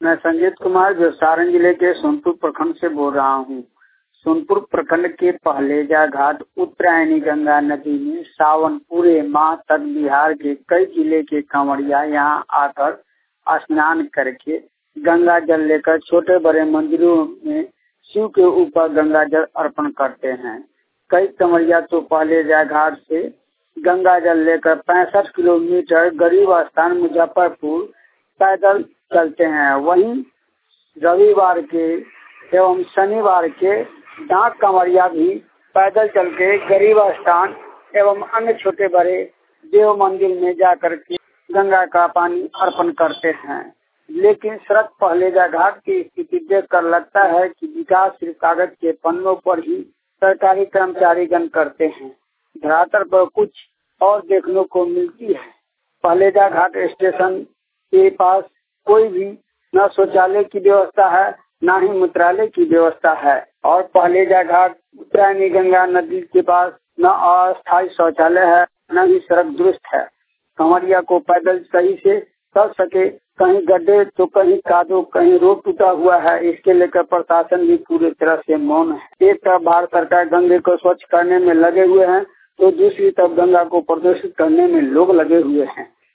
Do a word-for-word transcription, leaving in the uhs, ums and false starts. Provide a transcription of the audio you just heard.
मैं संजीत कुमार जो सारण जिले के सोनपुर प्रखंड से बोल रहा हूँ। सोनपुर प्रखंड के पहलेजा घाट उत्तरायणी गंगा नदी में सावन पूरे माह तक बिहार के कई जिले के कांवड़िया यहाँ आकर स्नान करके गंगा जल लेकर छोटे बड़े मंदिरों में शिव के ऊपर गंगा जल अर्पण करते हैं। कई कांवड़िया तो पहलेजा घाट से गंगा जल लेकर पैंसठ किलोमीटर गरीब स्थान मुजफ्फरपुर पैदल चलते हैं। वहीं रविवार के एवं शनिवार के डाक कांवड़िया भी पैदल चल के गरीब स्थान एवं अन्य छोटे बड़े देव मंदिर में जाकर के गंगा का पानी अर्पण करते हैं। लेकिन सड़क पहलेजा घाट की स्थिति देखकर लगता है कि विकास सिर्फ कागज के पन्नों पर ही सरकारी कर्मचारी गण करते हैं, धरातल पर कुछ और देखने को मिलती है। पहलेजा घाट स्टेशन के पास कोई भी न शौचालय की व्यवस्था है न ही मूत्रालय की व्यवस्था है और पहलेजा घाट उत्तरायणी गंगा नदी के पास न अस्थायी शौचालय है न ही सड़क दुरुस्त है। कांवड़िया को पैदल सही से चल सके, कहीं गड्ढे तो कहीं कादो, कहीं रोड टूटा हुआ है, इसके लेकर प्रशासन भी पूरी तरह से मौन है। एक तरफ भारत सरकार गंगे को स्वच्छ करने में लगे हुए हैं तो दूसरी तरफ गंगा को प्रदूषित करने में लोग लगे हुए हैं।